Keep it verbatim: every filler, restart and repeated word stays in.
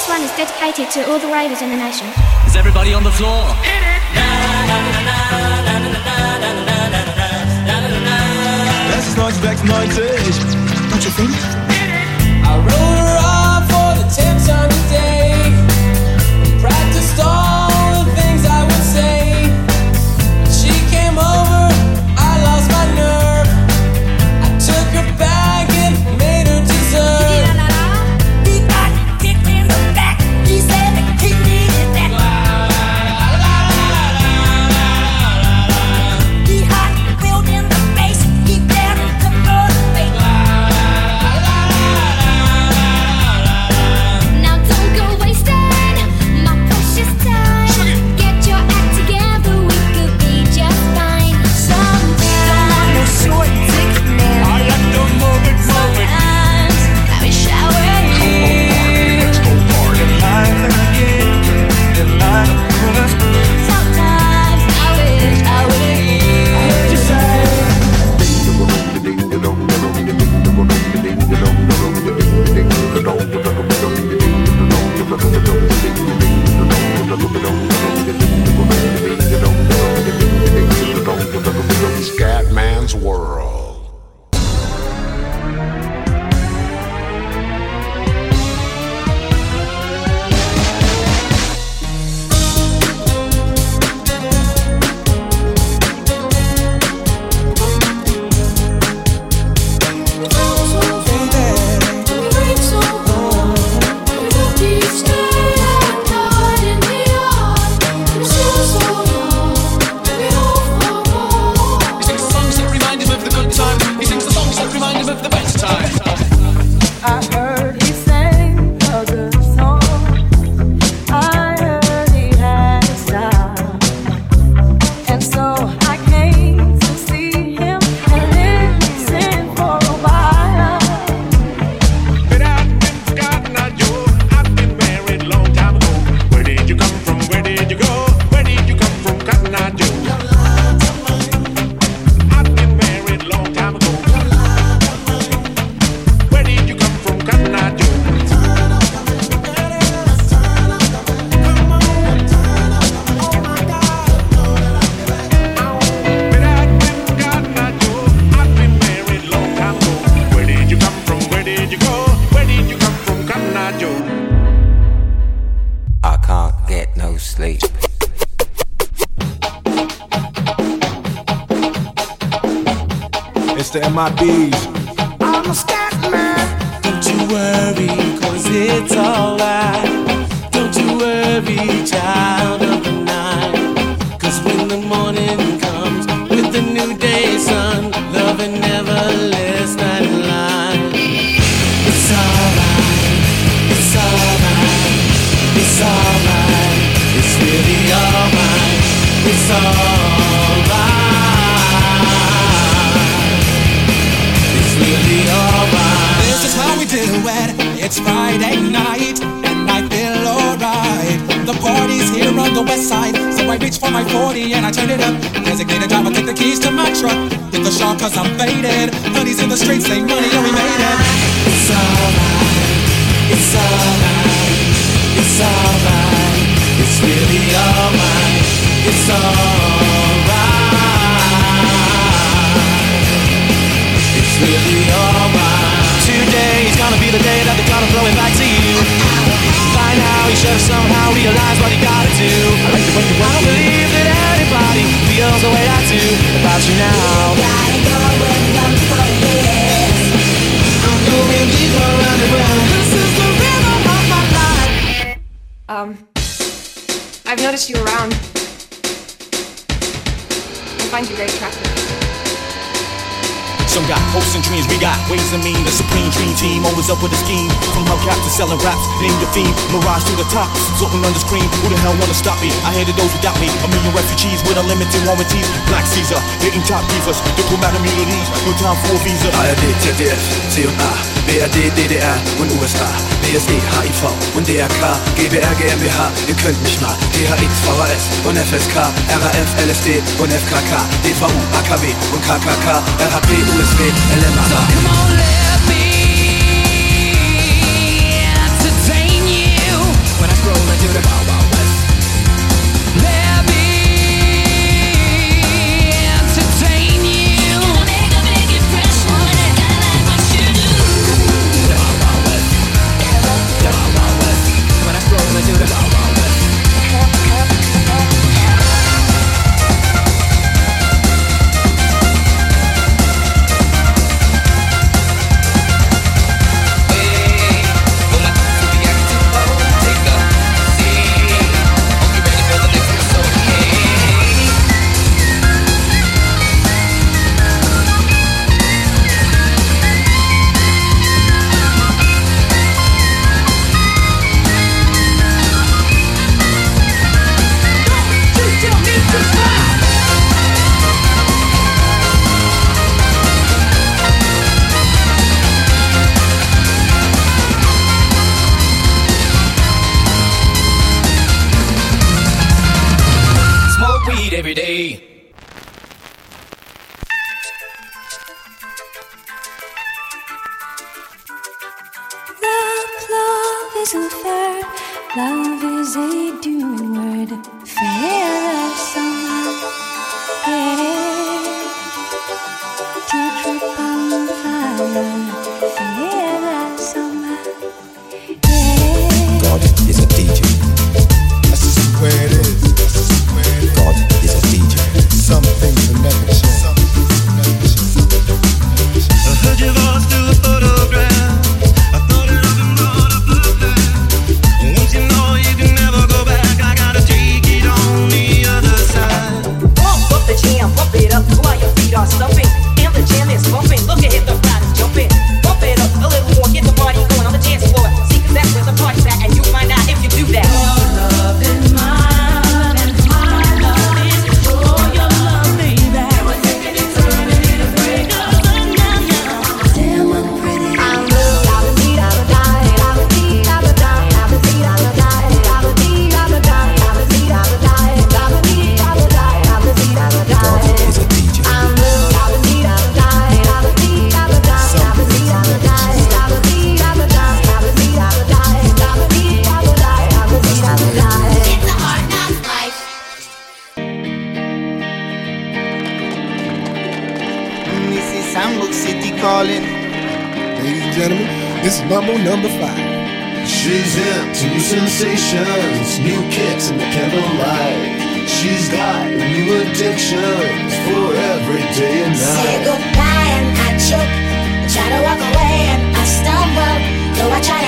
one is dedicated to all the ravers in the nation. Is everybody on the floor? Das ist neunzehnhundertsechsundneunzig. Don't you think? I wrote her off for the tenth time today. Practiced all the things I would say. She came over, I lost my nerve. I took her back and made her dessert. He got kicked in the back. He said that he needed that. He hot filled in the face. He dared to motivate. Now don't go wasting my precious time. Get your act together, we could be just fine. Some Don't want no short dick man. I like to move it, move it. Sometimes I wish I were you. Life again, the life of us. Sometimes I wish I were you. You say Scatman's World. He sings the songs that remind him of the good times. He sings the songs that remind him of the best times. I heard he sang a good song. I heard he had a style. And so I came to see him and listen for a while. But I've been forgotten, I Joe. I've been married long time ago. Where did you come from? Where did you go? Where did you come from, Cotton Eye Joe? I've been married long time ago. Where did you come from, Cotton Eye Joe? But I've been forgotten, I Joe. I've been married long time ago. Where did you come from? Where did you go? Where did you come from, Cotton Eye Joe? I can't get no sleep. it's the M I Bs. I'm a scat man. Don't you worry, cause it's alright. Don't you worry, child of the night. Cause when the morning comes with the new day, sun, love and never less that line. It's alright, it's alright, it's alright. It's really alright, it's alright. It's really alright. This is how we do it. It's Friday night, and I feel alright. The party's here on the west side, so I reach for my forty and I turn it up. Designated driver, take the keys to my truck. Hit the shop cause I'm faded. Honey's in the streets, say money, and we made it. It's alright, it's alright, it's alright. It's really alright, it's alright. It's really alright. Today's gonna be the day that they're gonna throw it back to you. By now you should have somehow realized what you gotta do. I don't believe that anybody feels the way I do about you now. Gotta go and run for years. I'm going deeper underground. This is the rhythm of my life. Um, I've noticed you around. I find you very attractive. Some got hopes and dreams, we got ways and mean. The supreme dream team, always up with a scheme. From hubcap to selling raps, name the theme. Mirage to the top, floating on the screen. Who the hell wanna stop me? I hated those who doubt me. A million refugees with unlimited warranties. Black Caesar, hitting top divas. Diplomat immunities, no time for a visa. A R D, Z D F, C und A, B R D, D D R und U S A, B S E, H I V und D R K, G B R, G M B H, ihr könnt mich mal, D H X, V H S und F S K, R A F, L S D und F K K, D V U, A K W und K K K, R H P, U S B, L M A. So come on, let me entertain you. Lucifer. Love is a doing word. Fear of summer. Yeah. Teardrop on the fire. Fear of summer. Yeah. God is a D J. That's just where it is. That's just where it is. God is a D J. Some things will never change. Some things will never change. I heard your voice through a photograph. I thought it up and brought up the plan. Once you know you can never go back, I gotta take it on the other side. Pump up the jam, pump it up while your feet are stumping. And the jam is bumping. Look ahead, the crowd is jumping. Bump it up a little more, get the party going on the dance floor. See, 'cause that's where the party's at, and you'll find out if you do that. Your love is mine, and my love is for your love, baby. We're taking eternity to break us up now, now. Damn, I'm pretty. I'm blue, I'm a beat, I'm a die, I'm a beat, I'm a die, I'm a beat, I'm a die, I'm a beat, I'm a die, I'm a beat, I'm a die, I'm a beat, I'm a die, I'm a beat, I'm a die. God is a D J. I'm blue, I'm a beat, I'm a die, I'm a beat, I'm a die, I'm a beat, I'm a die, I'm a beat, I'm a die, I'm a beat, I'm a die, I'm a beat, I'm a die, I'm a beat, I'm a die. It's a hard knock life. This is Sandbox City calling. Ladies and gentlemen, this is Mambo number five. She's into new sensations, new kicks in the candlelight. She's got new addictions for every day and Say night. goodbye and I choke. I try to walk away and I stumble. Though I try